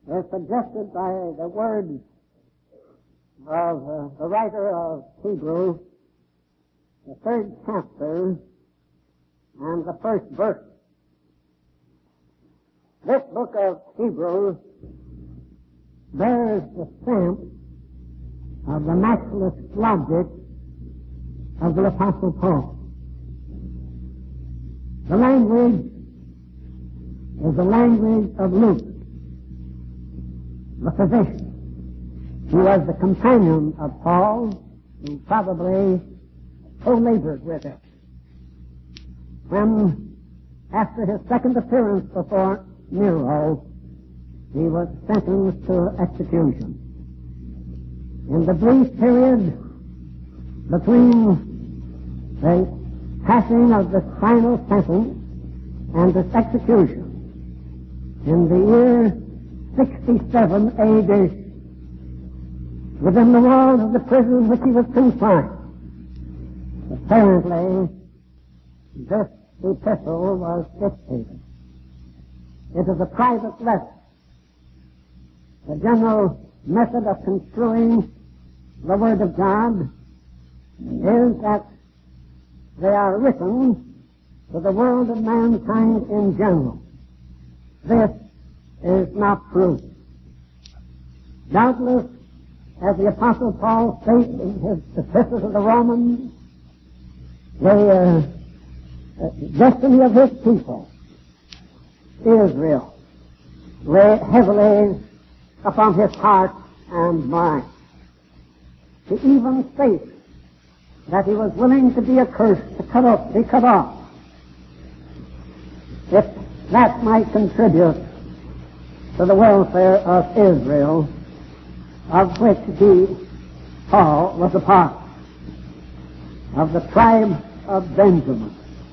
is suggested by the words of the writer of Hebrews, the 3rd chapter and the 1st verse. This book of Hebrews bears the stamp of the matchless logic of the Apostle Paul. The language is the language of Luke, the physician, who was the companion of Paul, who probably co-labored with him when, after his second appearance before Nero, he was sentenced to execution. In the brief period between the passing of the final sentence and its execution, in the year 67 A.D., within the walls of the prison in which he was confined, apparently this epistle was dictated. It is a private letter. The general method of construing the Word of God is that they are written to the world of mankind in general. This is not true. Doubtless, as the Apostle Paul states in his epistles to the Romans, the destiny of his people, Israel, lay heavily upon his heart and mind. He even states that he was willing to be accursed, to be cut off, if that might contribute to the welfare of Israel, of which he, Paul, was a part, of the tribe of Benjamin.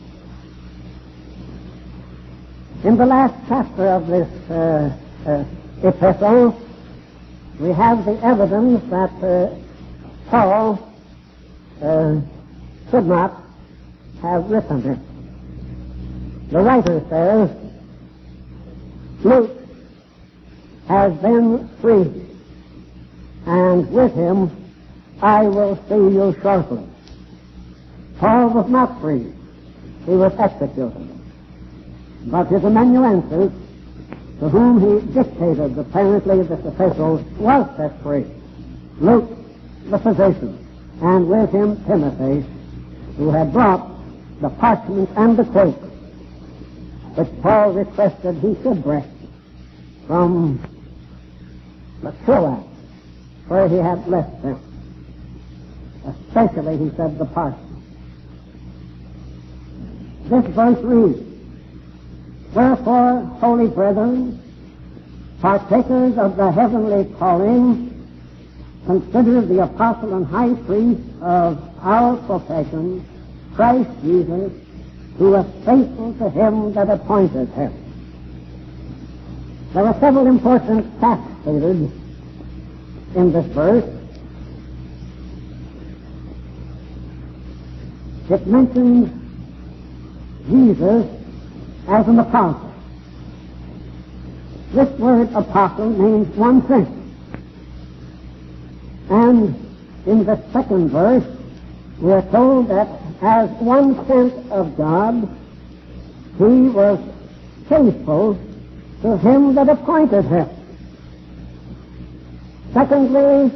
In the last chapter of this epistle, we have the evidence that Paul should not have written it. The writer says, Luke has been freed, and with him I will see you shortly. Paul was not freed. He was executed. But his amanuensis, to whom he dictated apparently this epistle, was set free. Luke, the physician, and with him Timothy, who had brought the parchment and the cloak, which Paul requested he should bring from the Troas, where he had left them. Especially, he said, the parchment. This verse reads, Wherefore, holy brethren, partakers of the heavenly calling, consider the apostle and high priest of our profession, Christ Jesus, who was faithful to him that appointed him. There are several important facts stated in this verse. It mentions Jesus as an apostle. This word apostle means one thing. And in the second verse, we are told that as one sent of God, he was faithful to him that appointed him. Secondly,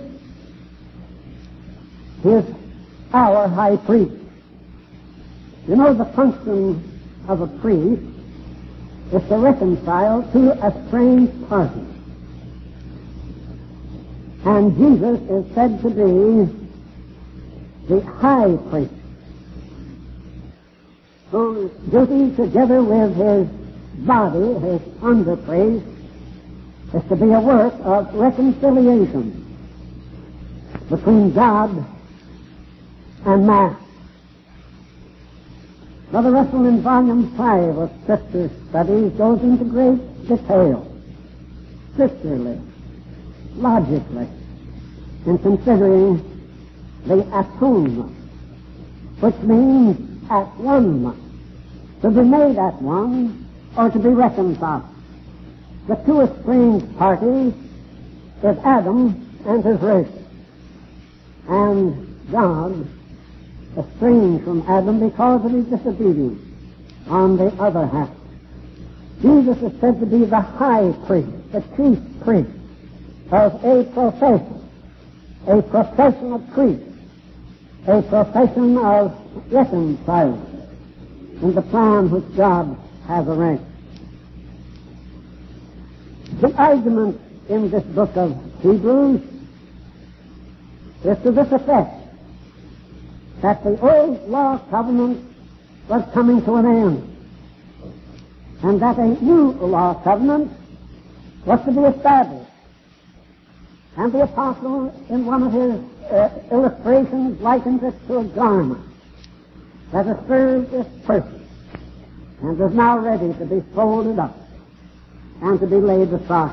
he is our high priest. You know, the function of a priest is to reconcile two estranged parties. And Jesus is said to be the high priest, whose duty, together with his body, his under-priest, is to be a work of reconciliation between God and man. Brother Russell, in Volume 5 of Scripture Studies, goes into great detail, scripturally, logically, in considering the atonement, which means at one, to be made at one, or to be reconciled. The two estranged parties is Adam and his race. And God estranged from Adam because of his disobedience. On the other hand, Jesus is said to be the high priest, the chief priest of a profession of priest, a profession of reconciling in the plan which God has arranged. The argument in this book of Hebrews is to this effect, that the old law covenant was coming to an end, and that a new law covenant was to be established. And the apostle, in one of his illustrations, likens it to a garment that has served its purpose and is now ready to be folded up and to be laid aside.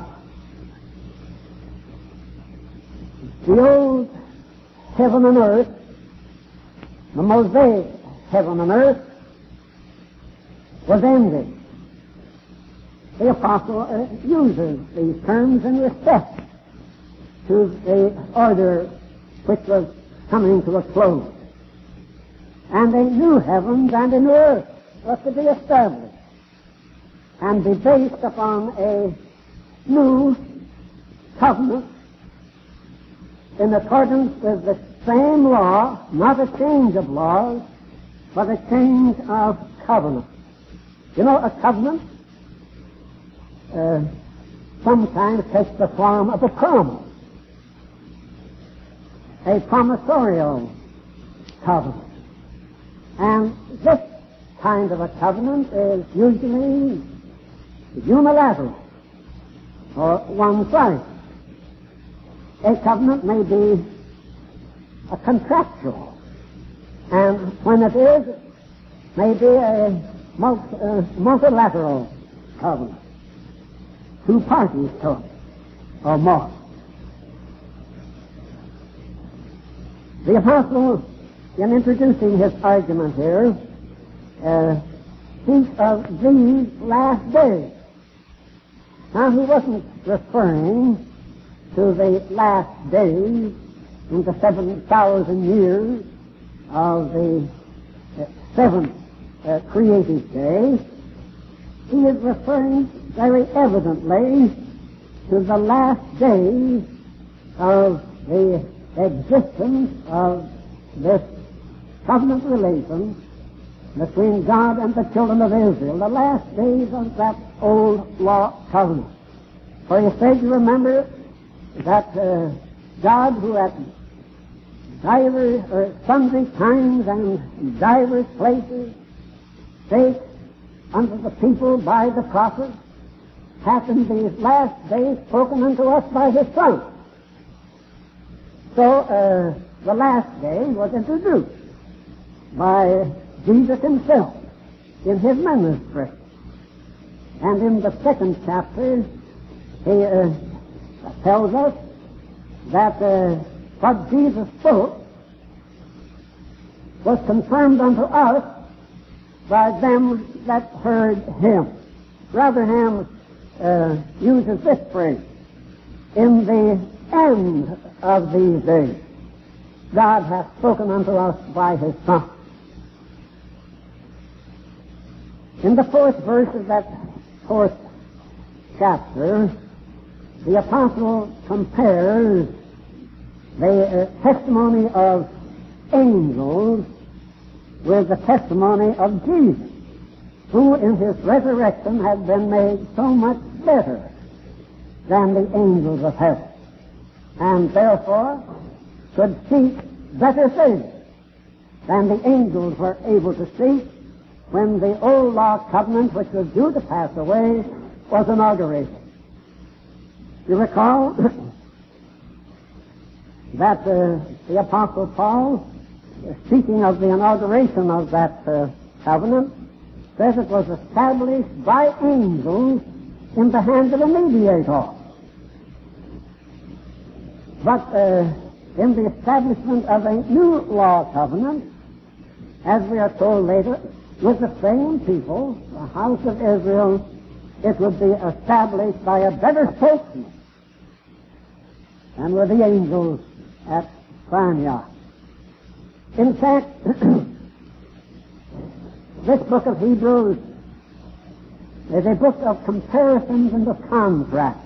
The old heaven and earth, the Mosaic heaven and earth, was ended. The apostle uses these terms in respect to the order which was coming to a close. And a new heavens and a new earth was to be established and be based upon a new covenant in accordance with the same law, not a change of laws, but a change of covenant. You know, a covenant sometimes takes the form of a promise, a promisorial covenant. And this kind of a covenant is usually unilateral or one-sided. A covenant may be a contractual, and when it is, may be a multilateral covenant. Two parties to it, or more. The apostle, in introducing his argument here, speaks of these last days. Now, he wasn't referring to the last days in the 7,000 years of the seventh creative day. He is referring very evidently to the last days of the existence of this covenant relation between God and the children of Israel, the last days of that old law covenant. For you said, you remember that God, who at divers or sundry times and divers places spake unto the people by the prophets, hath in these last days spoken unto us by his Son. So the last day was introduced by Jesus himself in his ministry. And in the second chapter, he tells us that what Jesus spoke was confirmed unto us by them that heard him. Rotherham uses this phrase, in the end of these days, God hath spoken unto us by his Son. In the fourth verse of that fourth chapter, the apostle compares the testimony of angels with the testimony of Jesus, who in his resurrection had been made so much better than the angels of heaven, and therefore could seek better things than the angels were able to seek when the old law covenant, which was due to pass away, was inaugurated. You recall that the Apostle Paul, speaking of the inauguration of that covenant, says it was established by angels in the hand of a mediator. But in the establishment of a new law covenant, as we are told later, with the same people, the house of Israel, it would be established by a better spokesman than were the angels at Sinai. In fact, this book of Hebrews is a book of comparisons and of contrasts.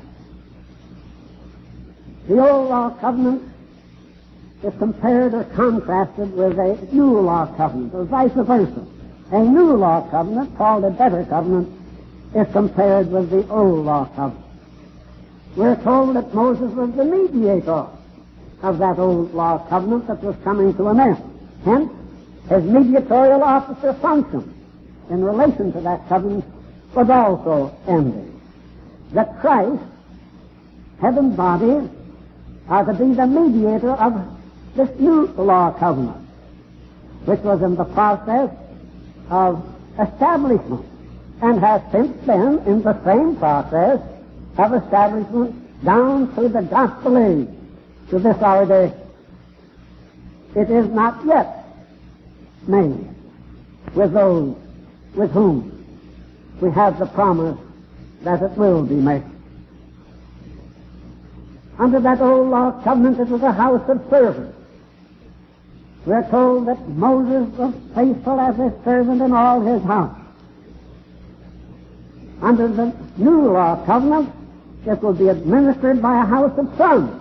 The old law covenant is compared or contrasted with a new law covenant, or vice versa. A new law covenant, called a better covenant, is compared with the old law covenant. We're told that Moses was the mediator of that old law covenant that was coming to an end. Hence, his mediatorial officer function in relation to that covenant was also ended. That Christ, head and body, are to be the mediator of this new law covenant, which was in the process of establishment and has since been in the same process of establishment down through the gospel age to this our day. It is not yet made with those with whom we have the promise that it will be made. Under that old law covenant, it was a house of service. We are told that Moses was faithful as a servant in all his house. Under the new law covenant, it will be administered by a house of sons.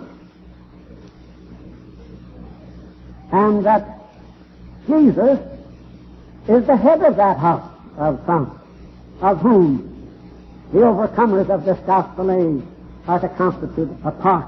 And that Jesus is the head of that house of sons, of whom the overcomers of this gospel age are to constitute a part.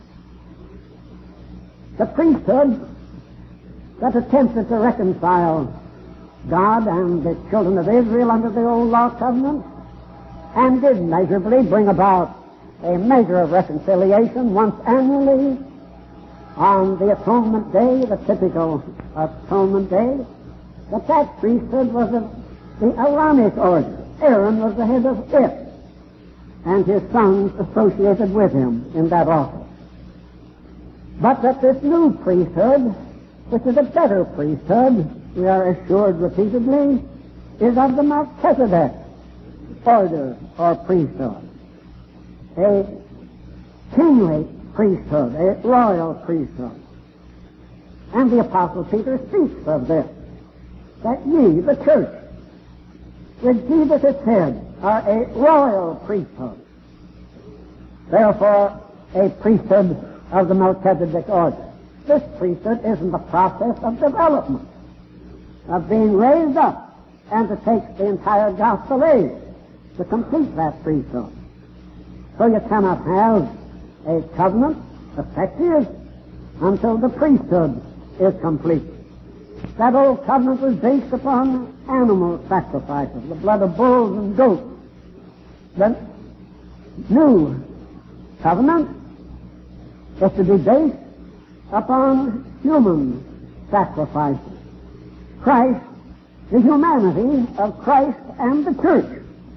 The priesthood that attempted to reconcile God and the children of Israel under the old law covenant, and did measurably bring about a measure of reconciliation once annually on the atonement day, the typical atonement day, that priesthood was of the Aaronic order. Aaron was the head of it, and his sons associated with him in that office. But that this new priesthood, which is a better priesthood, we are assured repeatedly, is of the Melchizedek order or priesthood. A kingly priesthood, a royal priesthood. And the Apostle Peter speaks of this, that ye, the church, with Jesus its head, are a royal priesthood. Therefore, a priesthood of the Melchizedek order. This priesthood is in the process of development, of being raised up, and to take the entire gospel age to complete that priesthood. So you cannot have a covenant effective until the priesthood is complete. That old covenant was based upon animal sacrifices, the blood of bulls and goats. The new covenant is to be based upon human sacrifices. Christ, the humanity of Christ and the church.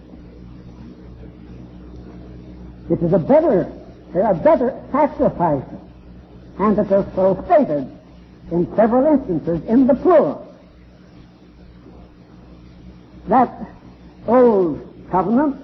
It is there are better sacrifices, and it is so stated in several instances in the plural. That old covenant,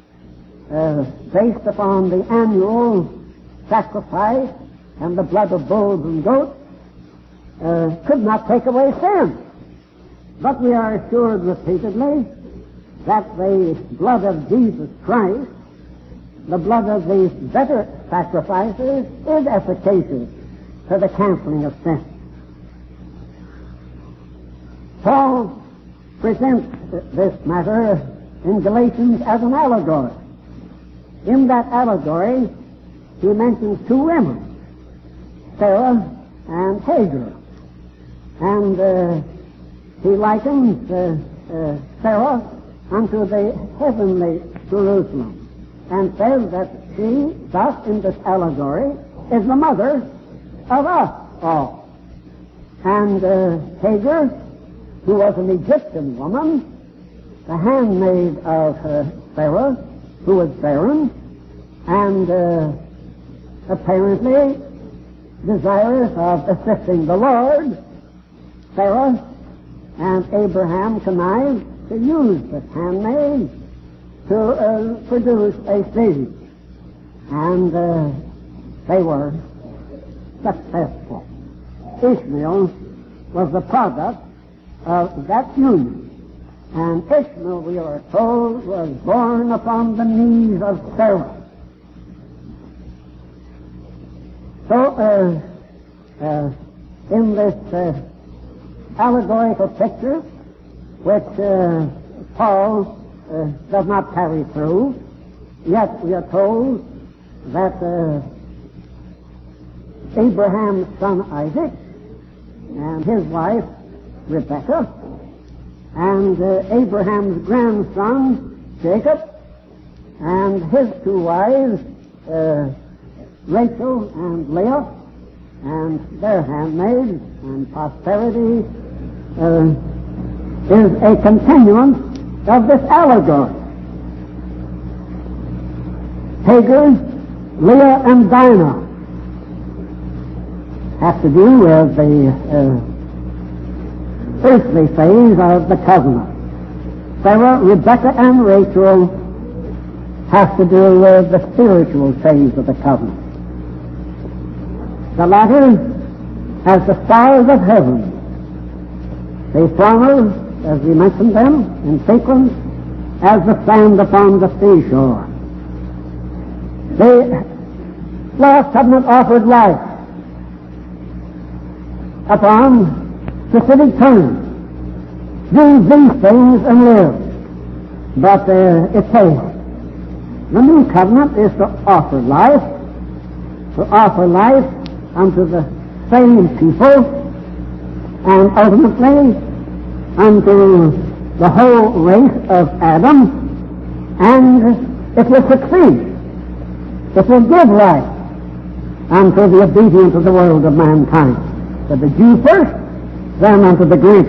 based upon the annual sacrifice and the blood of bulls and goats, could not take away sin. But we are assured repeatedly that the blood of Jesus Christ, the blood of these better sacrifices, is efficacious to the canceling of sin. Paul presents this matter in Galatians as an allegory. In that allegory, he mentions two women, Sarah and Hagar. And he likens Sarah unto the heavenly Jerusalem, and says that she, thus in this allegory, is the mother of us all. And Hagar, who was an Egyptian woman, the handmaid of Sarah, who was barren, and apparently desirous of assisting the Lord, Sarah and Abraham connived to use this handmaid to produce a seed. And they were successful. Ishmael was the product of that union. And Ishmael, we are told, was born upon the knees of Sarah. So, in this allegorical picture, which Paul does not carry through, yet we are told that Abraham's son Isaac and his wife Rebekah and Abraham's grandson Jacob and his two wives Rachel and Leah and their handmaids and posterity is a continuance of this allegory. Hagar, Leah, and Dinah have to do with the earthly phase of the covenant. Sarah, Rebekah, and Rachel have to do with the spiritual phase of the covenant. The latter as the stars of heaven. The former, as we mentioned them in sequence, as the sand upon the seashore. The last covenant offered life upon specific terms. Do these things and live. But it failed. The new covenant is to offer life unto the same people, and ultimately unto the whole race of Adam, and it will succeed. It will give life unto the obedience of the world of mankind. To the Jew first, then unto the Greek.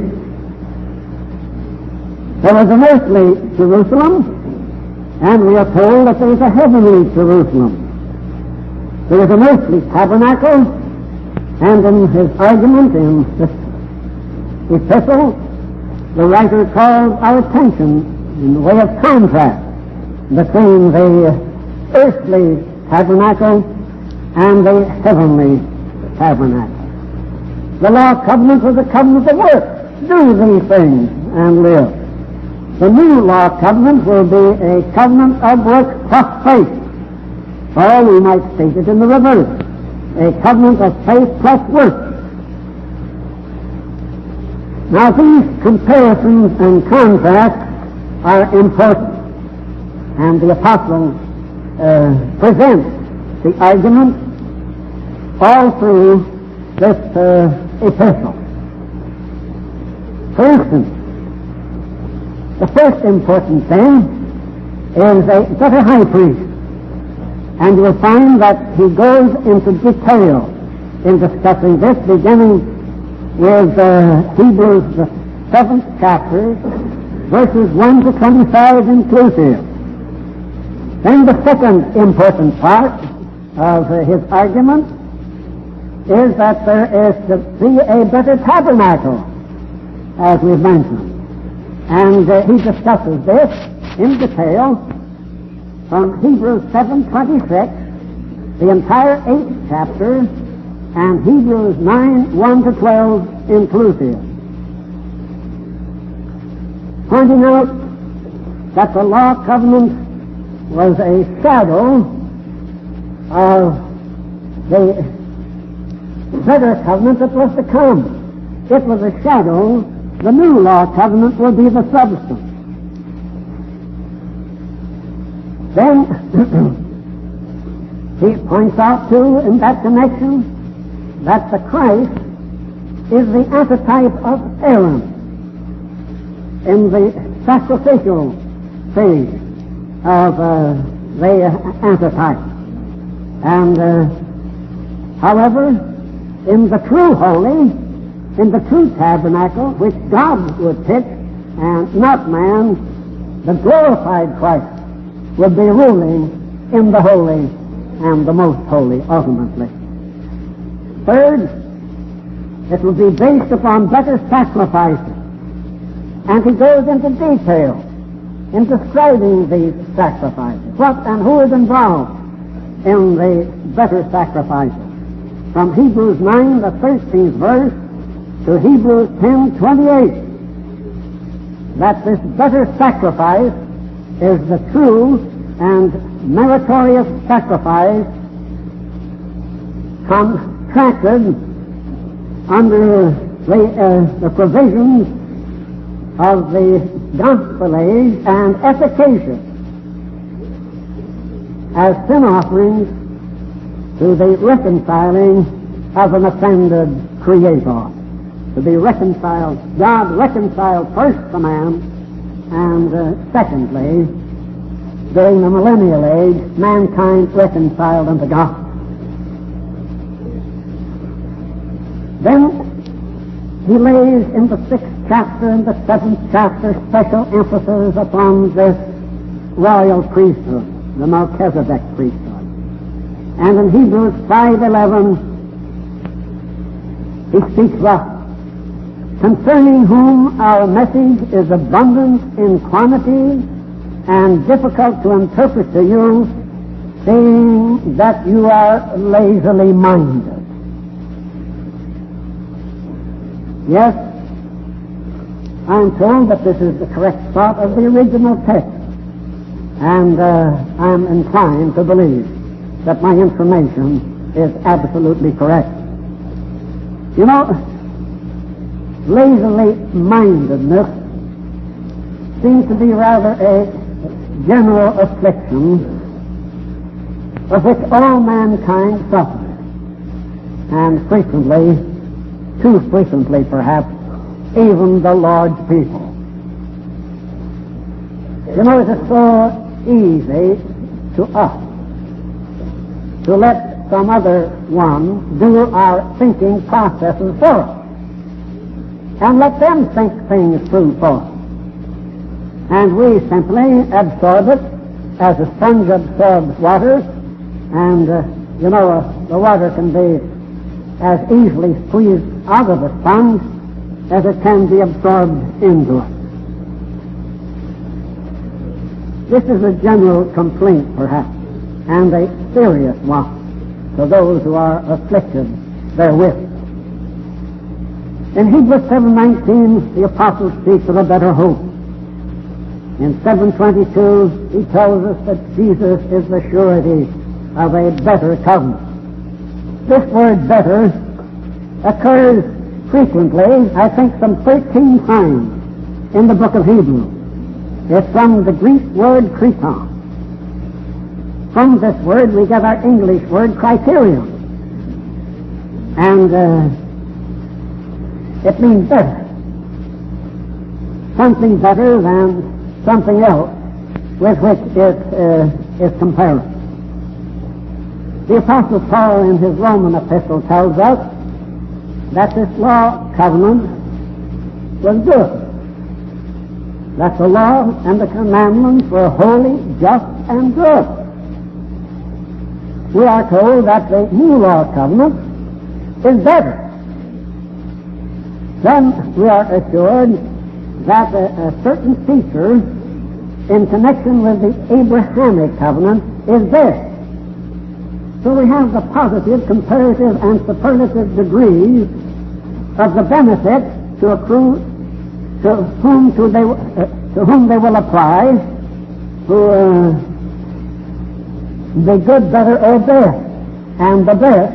There was an earthly Jerusalem, and we are told that there is a heavenly Jerusalem. There is an earthly tabernacle, and in his argument in this epistle, the writer calls our attention in the way of contrast between the earthly tabernacle and the heavenly tabernacle. The law covenant was a covenant of works. Do these things and live. The new law covenant will be a covenant of works plus faith. Or we might state it in the reverse, a covenant of faith plus works. Now these comparisons and contrasts are important, and the apostle presents the argument all through this epistle. For instance, the first important thing is a better high priest. And you will find that he goes into detail in discussing this, beginning with Hebrews, the 7th chapter, verses 1 to 25 inclusive. Then the second important part of his argument is that there is to be a better tabernacle, as we've mentioned. And he discusses this in detail from Hebrews 7:26, the entire 8th chapter, and Hebrews 9:1 to 12 inclusive, pointing out that the law covenant was a shadow of the better covenant that was to come. It was a shadow. The new law covenant will be the substance. Then he points out too in that connection that the Christ is the antitype of Aaron in the sacrificial phase of the antitype. And however, in the true holy, in the true tabernacle, which God would pitch and not man, the glorified Christ would be ruling in the holy and the most holy ultimately. Third, it will be based upon better sacrifices. And he goes into detail in describing these sacrifices. What and who is involved in the better sacrifices? From Hebrews 9, the 13th verse, to Hebrews 10:28, that this better sacrifice is the true and meritorious sacrifice contracted under the provisions of the gospel age and efficacious as sin offerings to the reconciling of an offended Creator. To be reconciled, God reconciled first to man, and secondly, during the millennial age, mankind reconciled unto God. Then he lays in the 6th chapter and the 7th chapter special emphasis upon this royal priesthood, the Melchizedek priesthood. And in Hebrews 5:11, he speaks thus: concerning whom our message is abundant in quantity and difficult to interpret to you, seeing that you are lazily minded. Yes, I'm told that this is the correct thought of the original text, and I'm inclined to believe that my information is absolutely correct. You know, lazily mindedness seems to be rather a general affliction of which all mankind suffers, and frequently, too frequently perhaps, even the Lord's people. You know, it is so easy to us to let some other one do our thinking processes for us, and let them think things through for us. And we simply absorb it as a sponge absorbs water, and, the water can be as easily squeezed out of the sponge as it can be absorbed into it. This is a general complaint, perhaps, and a serious one to those who are afflicted therewith. In Hebrews 7:19, the apostle speaks of a better hope. In 7:22, he tells us that Jesus is the surety of a better covenant. This word better occurs frequently, I think some 13 times in the book of Hebrews. It's from the Greek word kriton. From this word we get our English word criterion. And it means better. Something better than something else with which it is comparable. The Apostle Paul in his Roman epistle tells us that this law covenant was good. That the law and the commandments were holy, just, and good. We are told that the new law covenant is better. Then we are assured that a certain feature in connection with the Abrahamic covenant is there. So we have the positive, comparative, and superlative degrees of the benefit to accrue to whom they will apply to the good, better, or best. And the best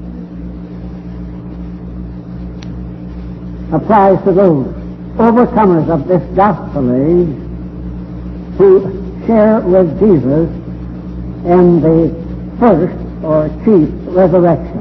applies to those overcomers of this gospel age who share with Jesus in the first or chief resurrection.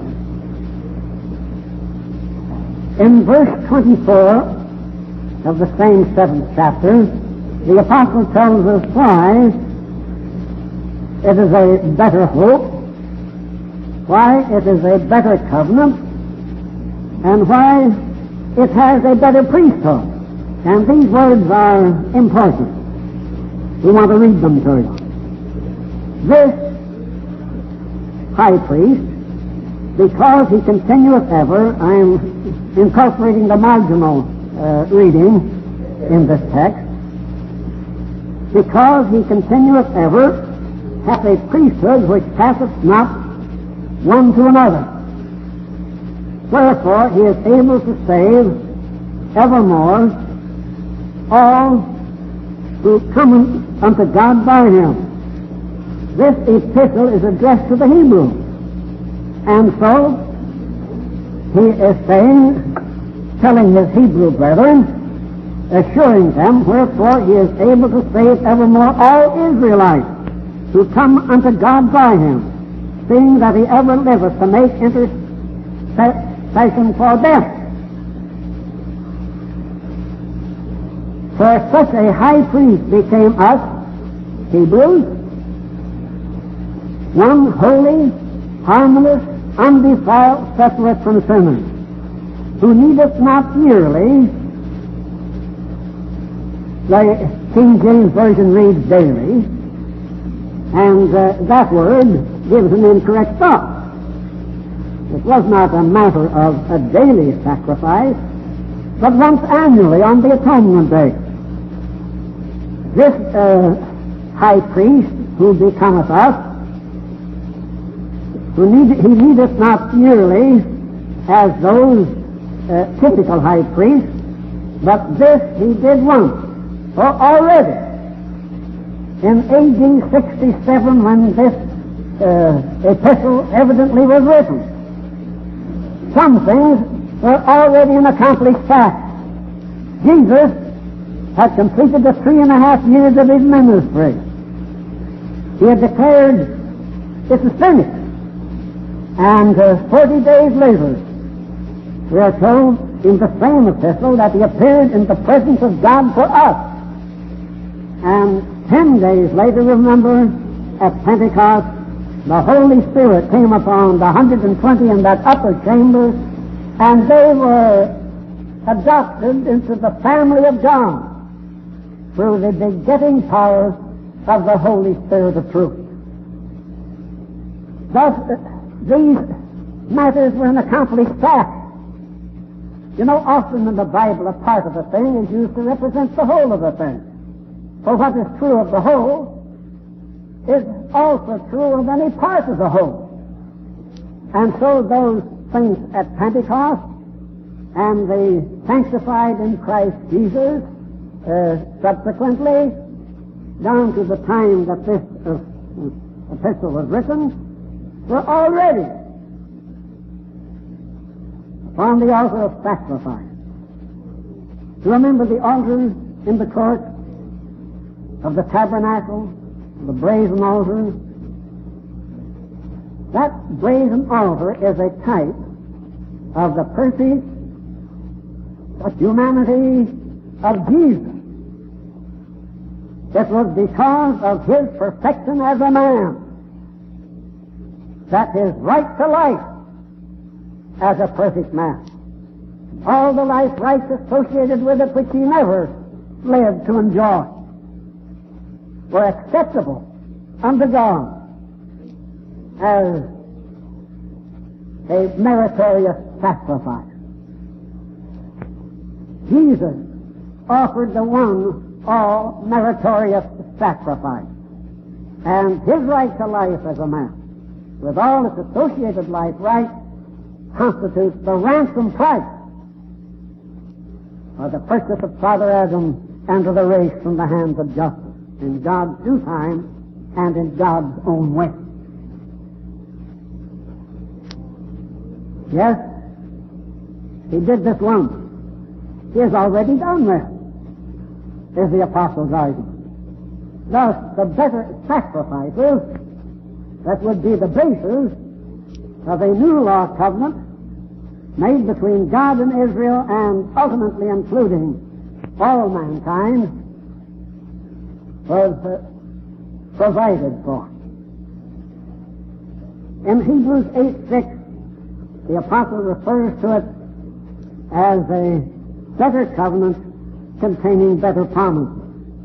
In verse 24 of the same 7th chapter, the apostle tells us why it is a better hope, why it is a better covenant, and why it has a better priesthood. And these words are important. We want to read them to you. This high priest, because he continueth ever, I am incorporating the marginal reading in this text, because he continueth ever, hath a priesthood which passeth not one to another. Wherefore he is able to save evermore all who come unto God by him. This epistle is addressed to the Hebrews. And so he is saying, telling his Hebrew brethren, assuring them, wherefore he is able to save evermore all Israelites who come unto God by him, seeing that he ever liveth to make intercession for them. For such a high priest became us, Hebrews, one holy, harmless, undefiled, separate from sinners, who needeth not yearly, the King James Version reads daily, and that word gives an incorrect thought. It was not a matter of a daily sacrifice, but once annually on the Atonement Day. This high priest who becometh us, he needeth not yearly as those typical high priests, but this he did once. For already in AD 67, when this epistle evidently was written, some things were already an accomplished fact. Jesus had completed the 3.5 years of his ministry. He had declared, "It is finished." And 40 days later, we are told in the same epistle that he appeared in the presence of God for us. And 10 days later, remember, at Pentecost, the Holy Spirit came upon the 120 in that upper chamber, and they were adopted into the family of God through the begetting power of the Holy Spirit of truth. Thus, these matters were an accomplished fact. You know, often in the Bible, a part of a thing is used to represent the whole of a thing. For what is true of the whole is also true of any part of the whole. And so those things at Pentecost and the sanctified in Christ Jesus, subsequently, down to the time that this epistle was written, were already upon the altar of sacrifice. You remember the altar in the court of the tabernacle, the brazen altar? That brazen altar is a type of the perfect humanity of Jesus. It was because of his perfection as a man that his right to life as a perfect man, all the life rights associated with it which he never lived to enjoy, were acceptable unto God as a meritorious sacrifice. Jesus offered the one all meritorious sacrifice, and his right to life as a man, with all its associated life rights, constitutes the ransom price for the purchase of Father Adam and of the race from the hands of justice, in God's due time and in God's own way. Yes, he did this once. He has already done this, is the apostle's argument. Thus, the better sacrifices that would be the basis of a new law covenant made between God and Israel, and ultimately including all mankind, was provided for. In Hebrews 8:6, the apostle refers to it as a better covenant containing better promises.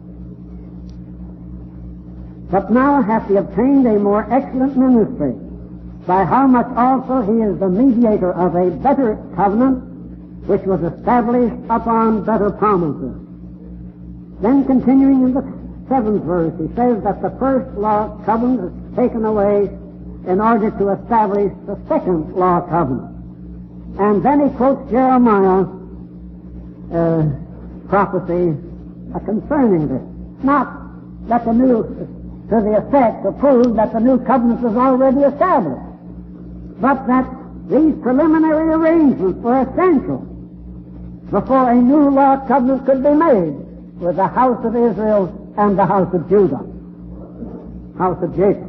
But now hath he obtained a more excellent ministry, by how much also he is the mediator of a better covenant, which was established upon better promises. Then continuing in the 7th verse, he says that the first law covenant is taken away in order to establish the second law covenant. And then he quotes Jeremiah's prophecy concerning this. Not that the new, to the effect to prove that the new covenant was already established, but that these preliminary arrangements were essential before a new law covenant could be made with the house of Israel and the house of Judah, house of Jacob.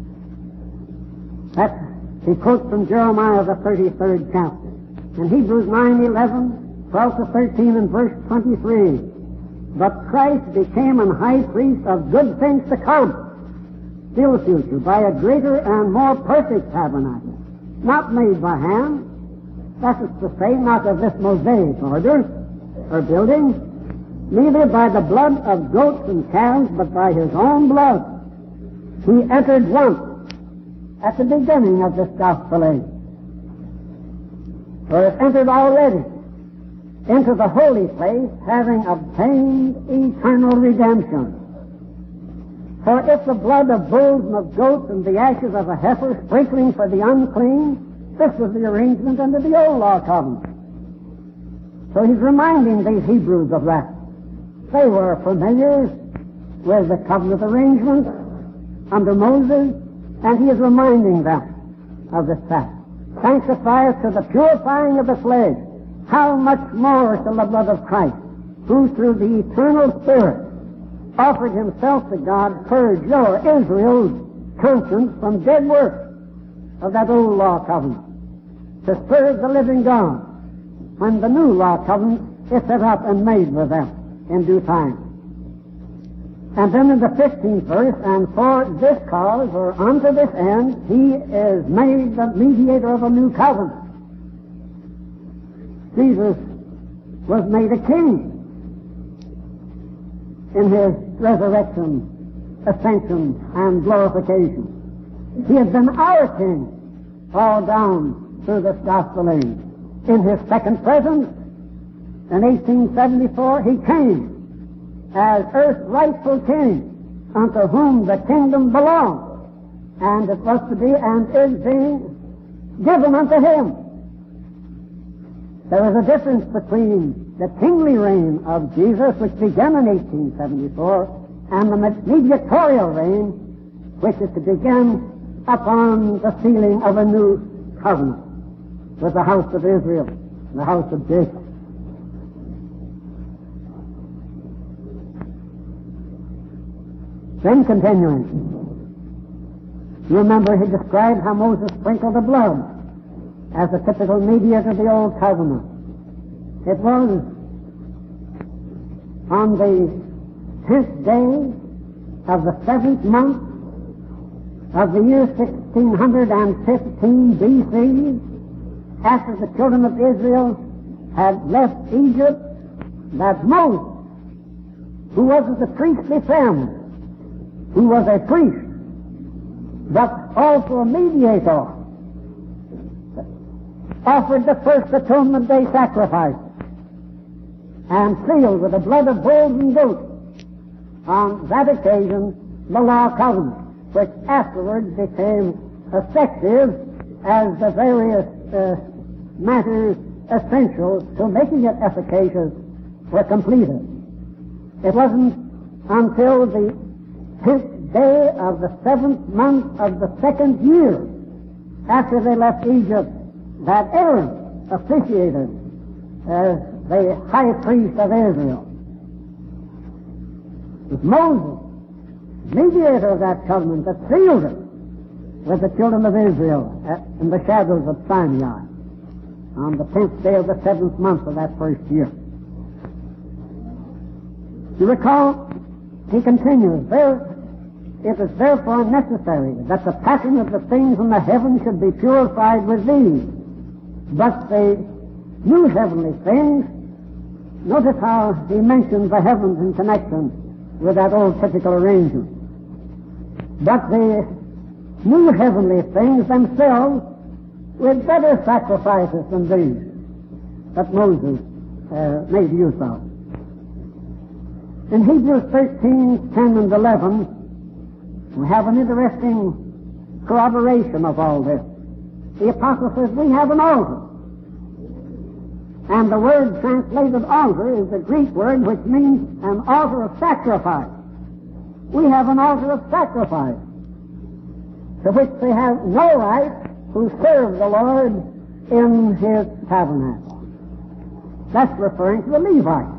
That he quotes from Jeremiah, the 33rd chapter. In Hebrews 9:11, 12 to 13, and verse 23, but Christ became an high priest of good things to come, still future, by a greater and more perfect tabernacle, not made by hand, that is to say, not of this Mosaic order or building, neither by the blood of goats and calves, but by his own blood. He entered once at the beginning of this gospel age, or has entered already into the holy place, having obtained eternal redemption. For if the blood of bulls and of goats and the ashes of a heifer sprinkling for the unclean, this was the arrangement under the old law covenant. So he's reminding these Hebrews of that. They were familiar with the covenant arrangements under Moses, and he is reminding them of this fact. Sanctify us to the purifying of the flesh. How much more shall the blood of Christ, who through the eternal Spirit offered himself to God, purge your Israel's conscience from dead works of that old law covenant, to serve the living God, when the new law covenant is set up and made with them in due time. And then in the 15th verse, and for this cause, or unto this end, he is made the mediator of a new covenant. Jesus was made a king in his resurrection, ascension, and glorification. He has been our king all down through this gospel age. In his second presence, in 1874, he came as earth's rightful king, unto whom the kingdom belonged, and it was to be and is being given unto him. There is a difference between the kingly reign of Jesus, which began in 1874, and the mediatorial reign, which is to begin upon the sealing of a new covenant with the house of Israel, the house of Jacob. Then continuing, you remember he described how Moses sprinkled the blood as a typical mediator of the old covenant. It was on the 10th day of the 7th month of the year 1615 B.C., after the children of Israel had left Egypt, that Moses, who was of the priestly family, who was a priest, but also a mediator, offered the first atonement day sacrifice and sealed with the blood of bulls and goats on that occasion the law covenant, which afterwards became effective as the various matters essential to making it efficacious were completed. It wasn't until the 10th day of the 7th month of the 2nd year after they left Egypt that Aaron officiated as the high priest of Israel. It was Moses, mediator of that covenant, that sealed it with the children of Israel in the shadows of Sinai on the 10th day of the 7th month of that first year. You recall, he continues, it is therefore necessary that the pattern of the things in the heavens should be purified with these. But the new heavenly things, notice how he mentions the heavens in connection with that old typical arrangement. But the new heavenly things themselves with better sacrifices than these that Moses made use of. In Hebrews 13, 10 and 11, we have an interesting corroboration of all this. The apostle says, we have an altar. And the word translated altar is the Greek word which means an altar of sacrifice. We have an altar of sacrifice to which they have no right who serve the Lord in His tabernacle. That's referring to the Levites.